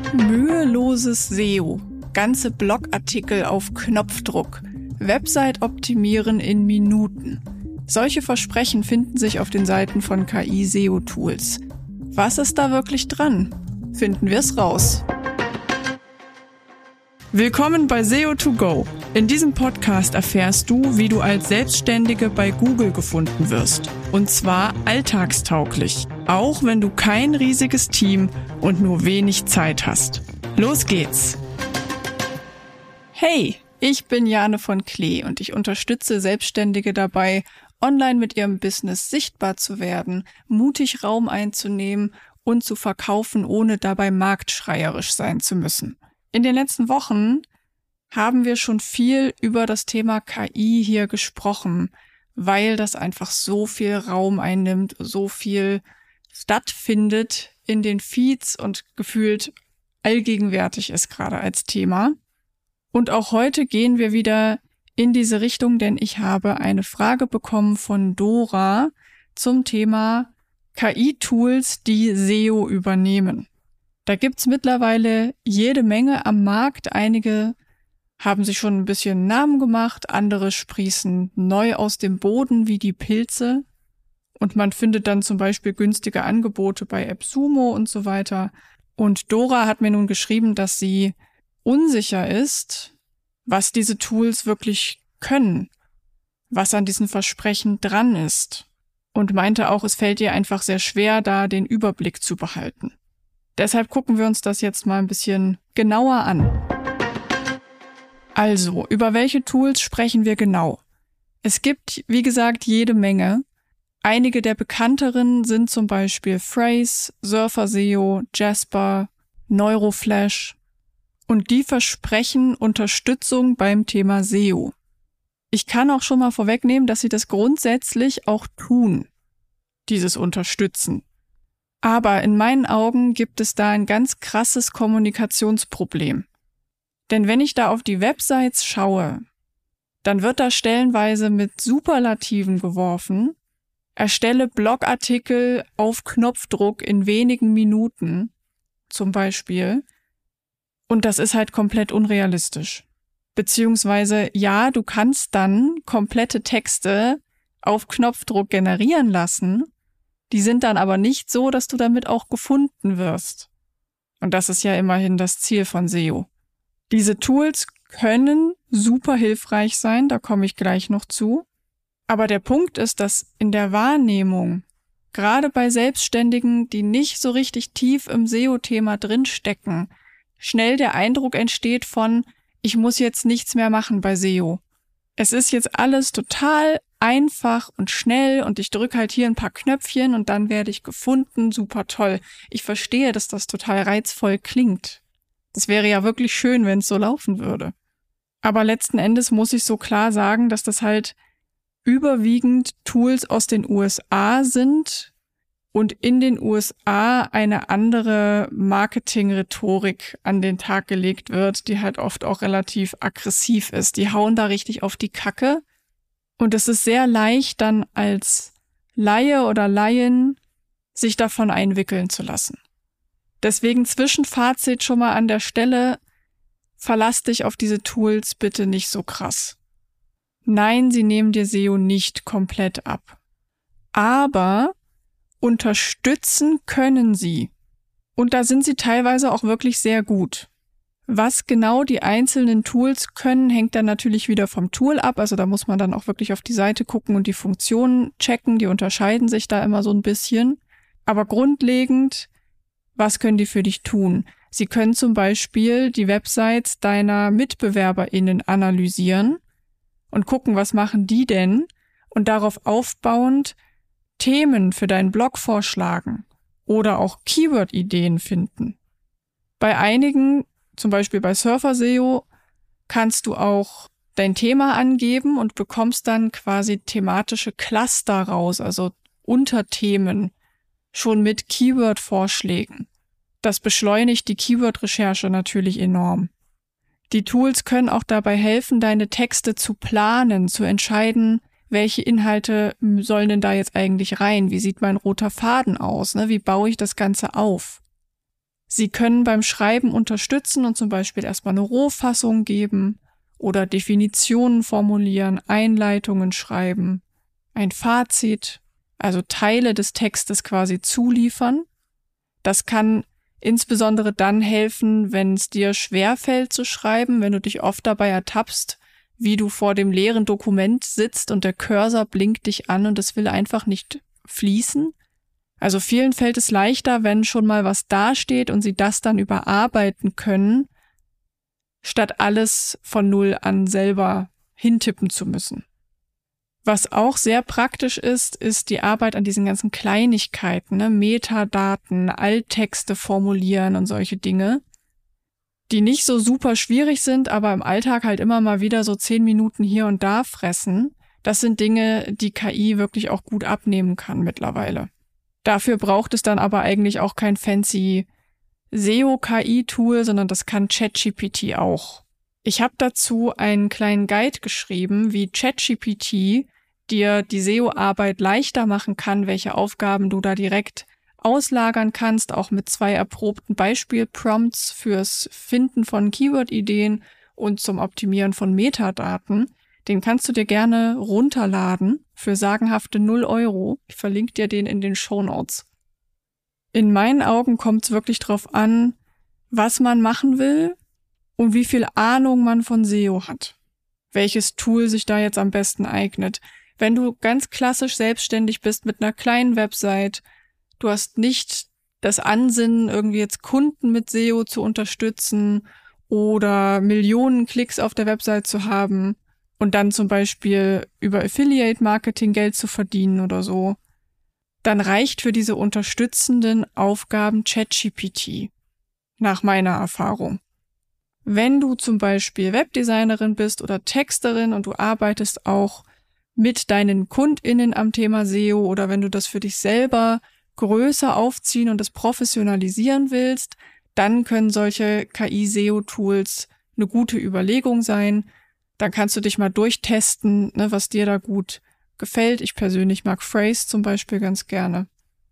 Müheloses SEO, ganze Blogartikel auf Knopfdruck, Website optimieren in Minuten. Solche Versprechen finden sich auf den Seiten von KI-SEO-Tools. Was ist da wirklich dran? Finden wir es raus. Willkommen bei SEO2Go. In diesem Podcast erfährst du, wie du als Selbstständige bei Google gefunden wirst. Und zwar alltagstauglich, auch wenn du kein riesiges Team und nur wenig Zeit hast. Los geht's! Hey, ich bin Jane von Klee und ich unterstütze Selbstständige dabei, online mit ihrem Business sichtbar zu werden, mutig Raum einzunehmen und zu verkaufen, ohne dabei marktschreierisch sein zu müssen. In den letzten Wochen haben wir schon viel über das Thema KI hier gesprochen, weil das einfach so viel Raum einnimmt, so viel stattfindet in den Feeds und gefühlt allgegenwärtig ist gerade als Thema. Und auch heute gehen wir wieder in diese Richtung, denn ich habe eine Frage bekommen von Dora zum Thema KI-Tools, die SEO übernehmen. Da gibt's mittlerweile jede Menge am Markt. Einige haben sich schon ein bisschen Namen gemacht, andere sprießen neu aus dem Boden wie die Pilze. Und man findet dann zum Beispiel günstige Angebote bei AppSumo und so weiter. Und Dora hat mir nun geschrieben, dass sie unsicher ist, was diese Tools wirklich können, was an diesen Versprechen dran ist. Und meinte auch, es fällt ihr einfach sehr schwer, da den Überblick zu behalten. Deshalb gucken wir uns das jetzt mal ein bisschen genauer an. Also, über welche Tools sprechen wir genau? Es gibt, wie gesagt, jede Menge. Einige der bekannteren sind zum Beispiel Phrase, Surfer SEO, Jasper, Neuroflash. Und die versprechen Unterstützung beim Thema SEO. Ich kann auch schon mal vorwegnehmen, dass sie das grundsätzlich auch tun, dieses Unterstützen. Aber in meinen Augen gibt es da ein ganz krasses Kommunikationsproblem. Denn wenn ich da auf die Websites schaue, dann wird da stellenweise mit Superlativen geworfen, erstelle Blogartikel auf Knopfdruck in wenigen Minuten, zum Beispiel, und das ist halt komplett unrealistisch. Beziehungsweise, ja, du kannst dann komplette Texte auf Knopfdruck generieren lassen, die sind dann aber nicht so, dass du damit auch gefunden wirst. Und das ist ja immerhin das Ziel von SEO. Diese Tools können super hilfreich sein, da komme ich gleich noch zu. Aber der Punkt ist, dass in der Wahrnehmung, gerade bei Selbstständigen, die nicht so richtig tief im SEO-Thema drinstecken, schnell der Eindruck entsteht von, ich muss jetzt nichts mehr machen bei SEO. Es ist jetzt alles total einfach und schnell und ich drücke halt hier ein paar Knöpfchen und dann werde ich gefunden, super toll. Ich verstehe, dass das total reizvoll klingt. Das wäre ja wirklich schön, wenn es so laufen würde. Aber letzten Endes muss ich so klar sagen, dass das halt überwiegend Tools aus den USA sind und in den USA eine andere Marketing-Rhetorik an den Tag gelegt wird, die halt oft auch relativ aggressiv ist. Die hauen da richtig auf die Kacke. Und es ist sehr leicht, dann als Laie oder Laien sich davon einwickeln zu lassen. Deswegen Zwischenfazit schon mal an der Stelle, verlass dich auf diese Tools bitte nicht so krass. Nein, sie nehmen dir SEO nicht komplett ab. Aber unterstützen können sie. Und da sind sie teilweise auch wirklich sehr gut. Was genau die einzelnen Tools können, hängt dann natürlich wieder vom Tool ab. Also da muss man dann auch wirklich auf die Seite gucken und die Funktionen checken. Die unterscheiden sich da immer so ein bisschen. Aber grundlegend, was können die für dich tun? Sie können zum Beispiel die Websites deiner MitbewerberInnen analysieren und gucken, was machen die denn? Und darauf aufbauend Themen für deinen Blog vorschlagen oder auch Keyword-Ideen finden. Bei einigen, zum Beispiel bei Surfer SEO, kannst du auch dein Thema angeben und bekommst dann quasi thematische Cluster raus, also Unterthemen, schon mit Keyword-Vorschlägen. Das beschleunigt die Keyword-Recherche natürlich enorm. Die Tools können auch dabei helfen, deine Texte zu planen, zu entscheiden, welche Inhalte sollen denn da jetzt eigentlich rein? Wie sieht mein roter Faden aus? Wie baue ich das Ganze auf? Sie können beim Schreiben unterstützen und zum Beispiel erstmal eine Rohfassung geben oder Definitionen formulieren, Einleitungen schreiben, ein Fazit, also Teile des Textes quasi zuliefern. Das kann insbesondere dann helfen, wenn es dir schwerfällt zu schreiben, wenn du dich oft dabei ertappst, wie du vor dem leeren Dokument sitzt und der Cursor blinkt dich an und es will einfach nicht fließen. Also vielen fällt es leichter, wenn schon mal was dasteht und sie das dann überarbeiten können, statt alles von Null an selber hintippen zu müssen. Was auch sehr praktisch ist die Arbeit an diesen ganzen Kleinigkeiten, ne? Metadaten, Alttexte formulieren und solche Dinge, die nicht so super schwierig sind, aber im Alltag halt immer mal wieder so 10 Minuten hier und da fressen. Das sind Dinge, die KI wirklich auch gut abnehmen kann mittlerweile. Dafür braucht es dann aber eigentlich auch kein fancy SEO-KI-Tool, sondern das kann ChatGPT auch. Ich habe dazu einen kleinen Guide geschrieben, wie ChatGPT dir die SEO-Arbeit leichter machen kann, welche Aufgaben du da direkt auslagern kannst, auch mit 2 erprobten Beispielprompts fürs Finden von Keyword-Ideen und zum Optimieren von Metadaten. Den kannst du dir gerne runterladen für sagenhafte 0 €. Ich verlinke dir den in den Shownotes. In meinen Augen kommt es wirklich drauf an, was man machen will und wie viel Ahnung man von SEO hat. Welches Tool sich da jetzt am besten eignet. Wenn du ganz klassisch selbstständig bist mit einer kleinen Website, du hast nicht das Ansinnen, irgendwie jetzt Kunden mit SEO zu unterstützen oder Millionen Klicks auf der Website zu haben und dann zum Beispiel über Affiliate-Marketing Geld zu verdienen oder so, dann reicht für diese unterstützenden Aufgaben ChatGPT, nach meiner Erfahrung. Wenn du zum Beispiel Webdesignerin bist oder Texterin und du arbeitest auch mit deinen KundInnen am Thema SEO oder wenn du das für dich selber größer aufziehen und das professionalisieren willst, dann können solche KI-SEO-Tools eine gute Überlegung sein. Dann kannst du dich mal durchtesten, ne, was dir da gut gefällt. Ich persönlich mag Phrase zum Beispiel ganz gerne.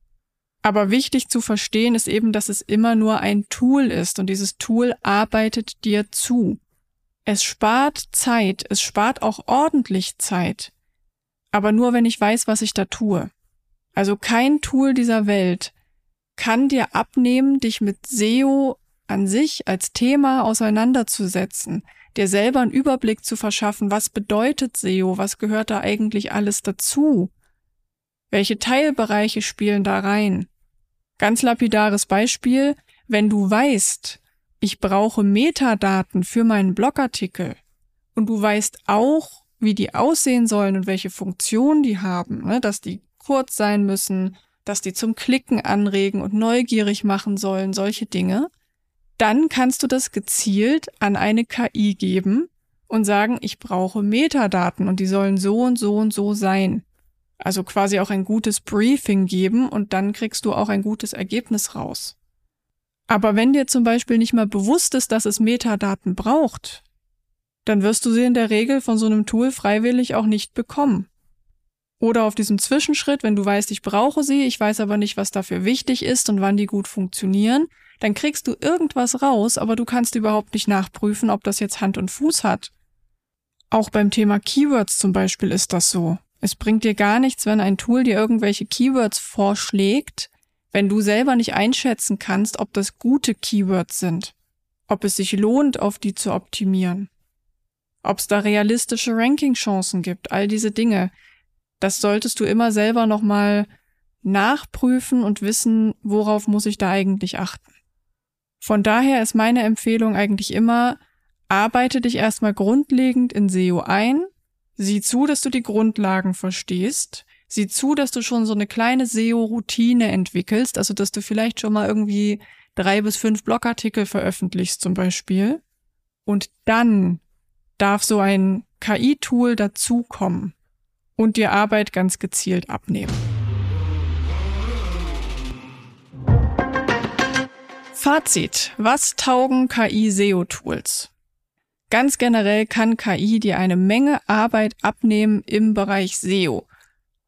Aber wichtig zu verstehen ist eben, dass es immer nur ein Tool ist und dieses Tool arbeitet dir zu. Es spart Zeit, es spart auch ordentlich Zeit, aber nur, wenn ich weiß, was ich da tue. Also kein Tool dieser Welt kann dir abnehmen, dich mit SEO an sich als Thema auseinanderzusetzen, dir selber einen Überblick zu verschaffen, was bedeutet SEO, was gehört da eigentlich alles dazu, welche Teilbereiche spielen da rein. Ganz lapidares Beispiel, wenn du weißt, ich brauche Metadaten für meinen Blogartikel und du weißt auch, wie die aussehen sollen und welche Funktionen die haben, ne, dass die kurz sein müssen, dass die zum Klicken anregen und neugierig machen sollen, solche Dinge, dann kannst du das gezielt an eine KI geben und sagen, ich brauche Metadaten und die sollen so und so und so sein. Also quasi auch ein gutes Briefing geben und dann kriegst du auch ein gutes Ergebnis raus. Aber wenn dir zum Beispiel nicht mal bewusst ist, dass es Metadaten braucht, dann wirst du sie in der Regel von so einem Tool freiwillig auch nicht bekommen. Oder auf diesem Zwischenschritt, wenn du weißt, ich brauche sie, ich weiß aber nicht, was dafür wichtig ist und wann die gut funktionieren, dann kriegst du irgendwas raus, aber du kannst überhaupt nicht nachprüfen, ob das jetzt Hand und Fuß hat. Auch beim Thema Keywords zum Beispiel ist das so. Es bringt dir gar nichts, wenn ein Tool dir irgendwelche Keywords vorschlägt, wenn du selber nicht einschätzen kannst, ob das gute Keywords sind, ob es sich lohnt, auf die zu optimieren, ob es da realistische Ranking-Chancen gibt, all diese Dinge. Das solltest du immer selber nochmal nachprüfen und wissen, worauf muss ich da eigentlich achten. Von daher ist meine Empfehlung eigentlich immer, arbeite dich erstmal grundlegend in SEO ein, sieh zu, dass du die Grundlagen verstehst, sieh zu, dass du schon so eine kleine SEO-Routine entwickelst, also dass du vielleicht schon mal irgendwie 3 bis 5 Blogartikel veröffentlichst zum Beispiel. Und dann darf so ein KI-Tool dazukommen und dir Arbeit ganz gezielt abnehmen. Fazit: Was taugen KI-SEO-Tools? Ganz generell kann KI dir eine Menge Arbeit abnehmen im Bereich SEO.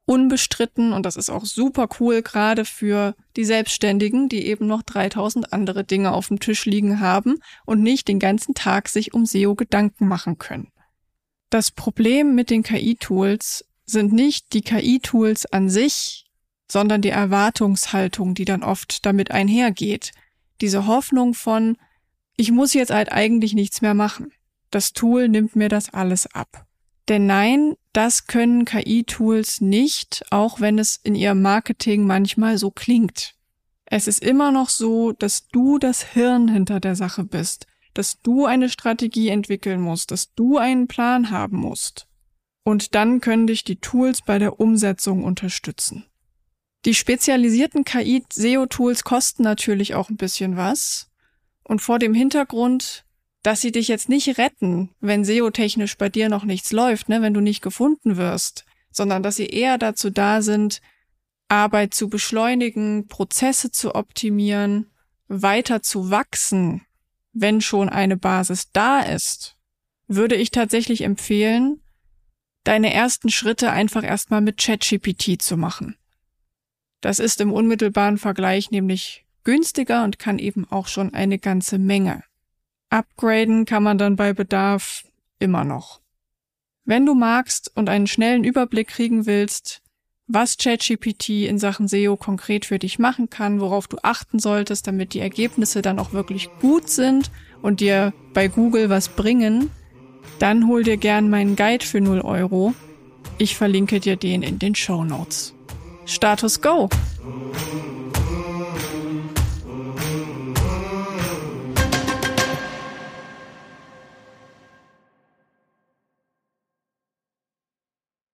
unbestritten und das ist auch super cool, gerade für die Selbstständigen, die eben noch 3000 andere Dinge auf dem Tisch liegen haben und nicht den ganzen Tag sich um SEO Gedanken machen können. Das Problem mit den KI-Tools sind nicht die KI-Tools an sich, sondern die Erwartungshaltung, die dann oft damit einhergeht. Diese Hoffnung von, ich muss jetzt halt eigentlich nichts mehr machen. Das Tool nimmt mir das alles ab. Denn nein, das können KI-Tools nicht, auch wenn es in ihrem Marketing manchmal so klingt. Es ist immer noch so, dass du das Hirn hinter der Sache bist, dass du eine Strategie entwickeln musst, dass du einen Plan haben musst. Und dann können dich die Tools bei der Umsetzung unterstützen. Die spezialisierten KI-SEO-Tools kosten natürlich auch ein bisschen was. Und vor dem Hintergrund, dass sie dich jetzt nicht retten, wenn SEO-technisch bei dir noch nichts läuft, wenn du nicht gefunden wirst, sondern dass sie eher dazu da sind, Arbeit zu beschleunigen, Prozesse zu optimieren, weiter zu wachsen, wenn schon eine Basis da ist, würde ich tatsächlich empfehlen, deine ersten Schritte einfach erstmal mit ChatGPT zu machen. Das ist im unmittelbaren Vergleich nämlich günstiger und kann eben auch schon eine ganze Menge. Upgraden kann man dann bei Bedarf immer noch. Wenn du magst und einen schnellen Überblick kriegen willst, was ChatGPT in Sachen SEO konkret für dich machen kann, worauf du achten solltest, damit die Ergebnisse dann auch wirklich gut sind und dir bei Google was bringen, dann hol dir gern meinen Guide für 0 €. Ich verlinke dir den in den Shownotes. Status Go!